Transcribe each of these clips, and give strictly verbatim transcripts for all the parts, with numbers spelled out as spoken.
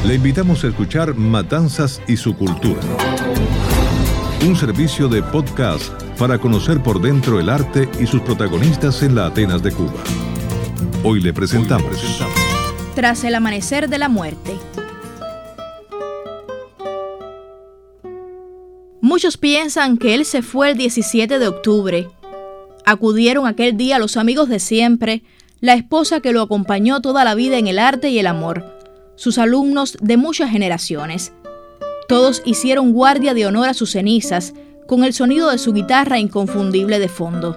Le invitamos a escuchar Matanzas y su cultura, un servicio de podcast para conocer por dentro el arte y sus protagonistas en la Atenas de Cuba. Hoy le presentamos, Hoy le presentamos Tras el amanecer de la muerte. Muchos piensan que él se fue el diecisiete de octubre. Acudieron aquel día los amigos de siempre, la esposa que lo acompañó toda la vida en el arte y el amor, sus alumnos de muchas generaciones. Todos hicieron guardia de honor a sus cenizas, con el sonido de su guitarra inconfundible de fondo.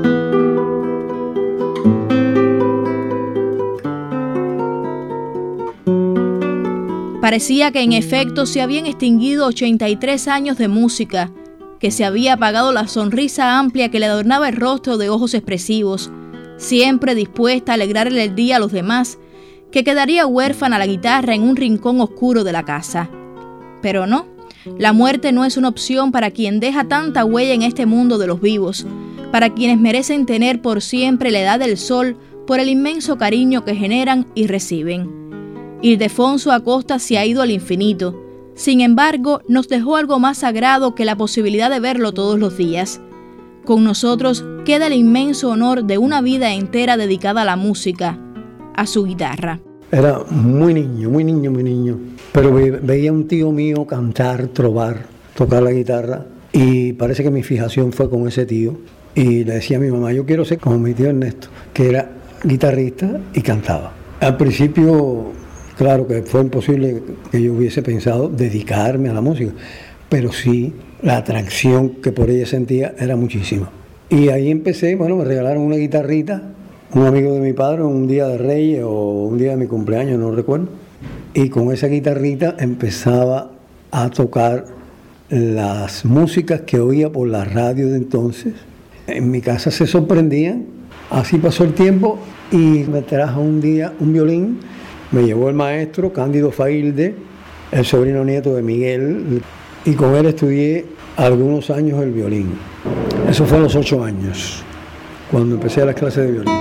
Parecía que en efecto se habían extinguido ochenta y tres años de música, que se había apagado la sonrisa amplia que le adornaba el rostro de ojos expresivos, siempre dispuesta a alegrarle el día a los demás, que quedaría huérfana la guitarra en un rincón oscuro de la casa. Pero no, la muerte no es una opción para quien deja tanta huella en este mundo de los vivos, para quienes merecen tener por siempre la edad del sol por el inmenso cariño que generan y reciben. Ildefonso Acosta se ha ido al infinito. Sin embargo, nos dejó algo más sagrado que la posibilidad de verlo todos los días. Con nosotros queda el inmenso honor de una vida entera dedicada a la música, a su guitarra. Era muy niño, muy niño, muy niño. Pero ve, veía a un tío mío cantar, trobar, tocar la guitarra. Y parece que mi fijación fue con ese tío. Y le decía a mi mamá, yo quiero ser como mi tío Ernesto, que era guitarrista y cantaba. Al principio, claro que fue imposible que yo hubiese pensado dedicarme a la música. Pero sí, la atracción que por ella sentía era muchísima. Y ahí empecé, bueno, me regalaron una guitarrita, un amigo de mi padre, un día de Reyes o un día de mi cumpleaños, no recuerdo. Y con esa guitarrita empezaba a tocar las músicas que oía por la radio de entonces. En mi casa se sorprendían, así pasó el tiempo y me trajo un día un violín. Me llevó el maestro Cándido Failde, el sobrino nieto de Miguel, y con él estudié algunos años el violín. Eso fue a los ocho años, cuando empecé las clases de violín.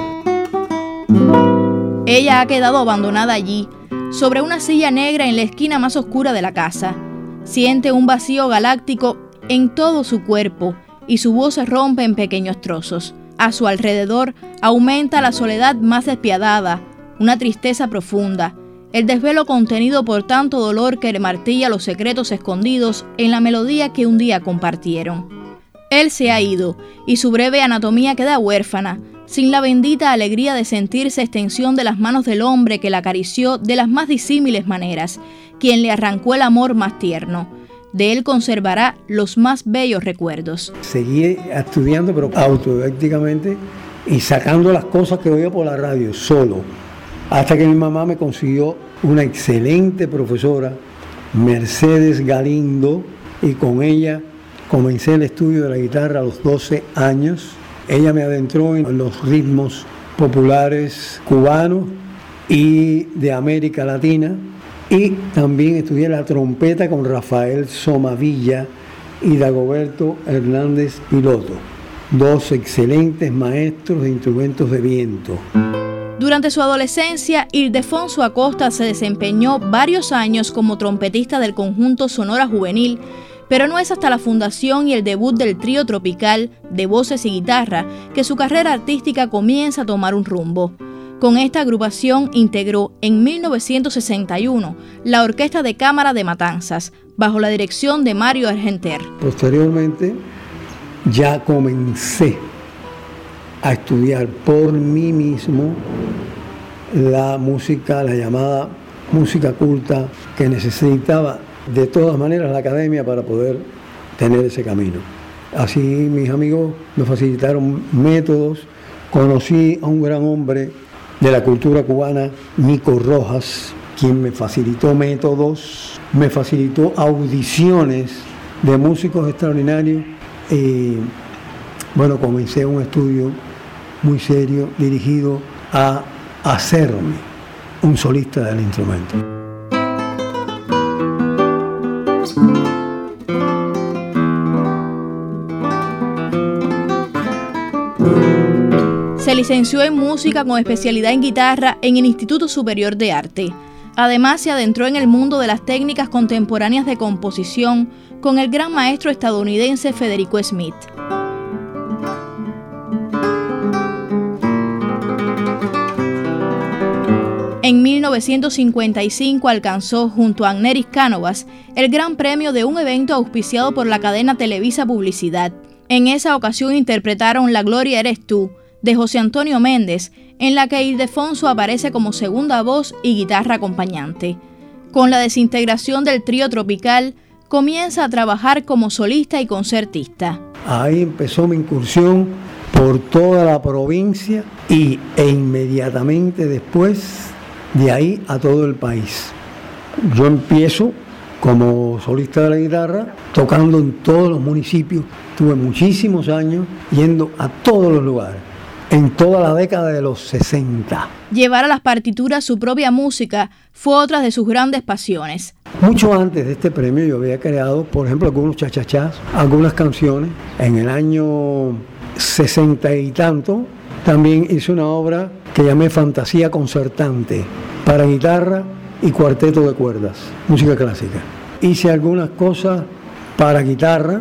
Ella ha quedado abandonada allí, sobre una silla negra en la esquina más oscura de la casa. Siente un vacío galáctico en todo su cuerpo y su voz se rompe en pequeños trozos. A su alrededor aumenta la soledad más despiadada, una tristeza profunda, el desvelo contenido por tanto dolor que le martilla los secretos escondidos en la melodía que un día compartieron. Él se ha ido y su breve anatomía queda huérfana, sin la bendita alegría de sentirse extensión de las manos del hombre que la acarició de las más disímiles maneras, quien le arrancó el amor más tierno. De él conservará los más bellos recuerdos. Seguí estudiando, pero autodidácticamente, y sacando las cosas que oía por la radio, solo. Hasta que mi mamá me consiguió una excelente profesora, Mercedes Galindo, y con ella comencé el estudio de la guitarra a los doce años. Ella me adentró en los ritmos populares cubanos y de América Latina, y también estudié la trompeta con Rafael Somavilla y Dagoberto Hernández Piloto, dos excelentes maestros de instrumentos de viento. Durante su adolescencia, Ildefonso Acosta se desempeñó varios años como trompetista del conjunto Sonora Juvenil, pero no es hasta la fundación y el debut del trío tropical de voces y guitarra que su carrera artística comienza a tomar un rumbo. Con esta agrupación integró en mil novecientos sesenta y uno la Orquesta de Cámara de Matanzas, bajo la dirección de Mario Argenter. Posteriormente ya comencé a estudiar por mí mismo la música, la llamada música culta, que necesitaba de todas maneras la academia para poder tener ese camino. Así mis amigos me facilitaron métodos. Conocí a un gran hombre de la cultura cubana, Nico Rojas, quien me facilitó métodos, me facilitó audiciones de músicos extraordinarios y bueno, comencé un estudio muy serio dirigido a hacerme un solista del instrumento. Se licenció en música con especialidad en guitarra en el Instituto Superior de Arte. Además, se adentró en el mundo de las técnicas contemporáneas de composición con el gran maestro estadounidense Federico Smith. En mil novecientos cincuenta y cinco alcanzó, junto a Amneris Cánovas, el gran premio de un evento auspiciado por la cadena Televisa Publicidad. En esa ocasión interpretaron La Gloria Eres Tú, de José Antonio Méndez, en la que Ildefonso aparece como segunda voz y guitarra acompañante. Con la desintegración del trío tropical, comienza a trabajar como solista y concertista. Ahí empezó mi incursión por toda la provincia y, e inmediatamente después de ahí a todo el país. Yo empiezo como solista de la guitarra, tocando en todos los municipios. Tuve muchísimos años yendo a todos los lugares, en toda la década de los sesenta. Llevar a las partituras su propia música fue otra de sus grandes pasiones. Mucho antes de este premio yo había creado, por ejemplo, algunos chachachás, algunas canciones. En el año sesenta y tanto también hice una obra que llamé Fantasía Concertante, para guitarra y cuarteto de cuerdas, música clásica. Hice algunas cosas para guitarra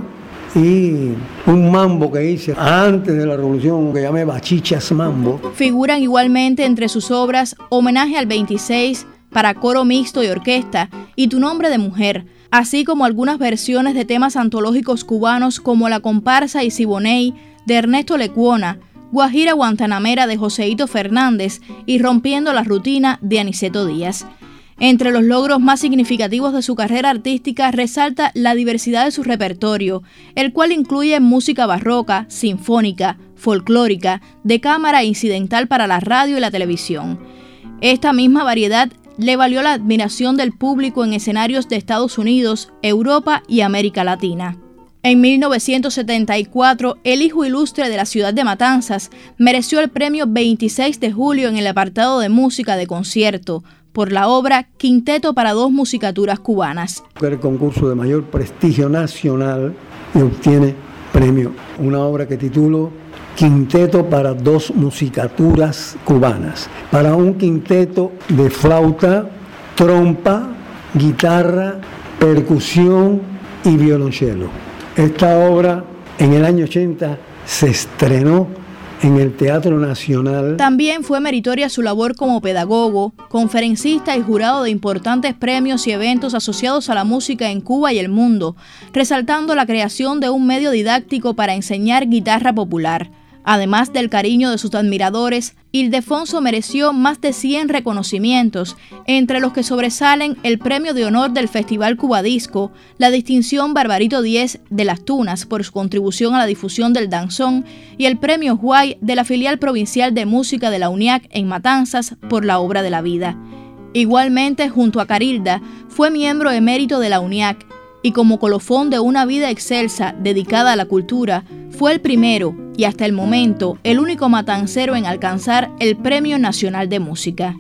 y un mambo que hice antes de la revolución que llamé Bachichas Mambo. Figuran igualmente entre sus obras Homenaje al veintiséis, para coro mixto y orquesta, y Tu Nombre de Mujer, así como algunas versiones de temas antológicos cubanos como La Comparsa y Siboney de Ernesto Lecuona, Guajira Guantanamera de Joseito Fernández y Rompiendo la Rutina de Aniceto Díaz. Entre los logros más significativos de su carrera artística resalta la diversidad de su repertorio, el cual incluye música barroca, sinfónica, folclórica, de cámara e incidental para la radio y la televisión. Esta misma variedad le valió la admiración del público en escenarios de Estados Unidos, Europa y América Latina. En mil novecientos setenta y cuatro, el hijo ilustre de la ciudad de Matanzas mereció el premio veintiséis de julio en el apartado de música de concierto por la obra Quinteto para dos musicaturas cubanas. El concurso de mayor prestigio nacional y obtiene premio. Una obra que titulo Quinteto para dos musicaturas cubanas. Para un quinteto de flauta, trompa, guitarra, percusión y violonchelo. Esta obra en el año ochenta se estrenó en el Teatro Nacional. También fue meritoria su labor como pedagogo, conferencista y jurado de importantes premios y eventos asociados a la música en Cuba y el mundo, resaltando la creación de un medio didáctico para enseñar guitarra popular. Además del cariño de sus admiradores, Ildefonso mereció más de cien reconocimientos, entre los que sobresalen el Premio de Honor del Festival Cubadisco, la distinción Barbarito Diez de Las Tunas por su contribución a la difusión del danzón y el Premio Huay de la Filial Provincial de Música de la UNIAC en Matanzas por la obra de la vida. Igualmente, junto a Carilda, fue miembro emérito de la UNIAC y como colofón de una vida excelsa dedicada a la cultura, fue el primero y hasta el momento el único matancero en alcanzar el Premio Nacional de Música.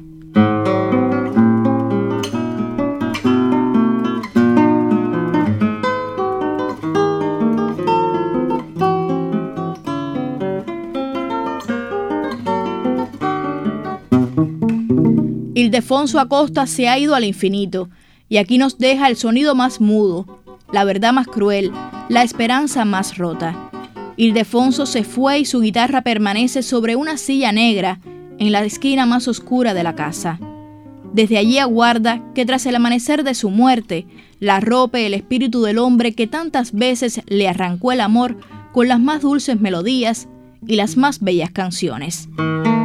Ildefonso Acosta se ha ido al infinito y aquí nos deja el sonido más mudo, la verdad más cruel, la esperanza más rota. Ildefonso se fue y su guitarra permanece sobre una silla negra en la esquina más oscura de la casa. Desde allí aguarda que tras el amanecer de su muerte, la arrope el espíritu del hombre que tantas veces le arrancó el amor con las más dulces melodías y las más bellas canciones.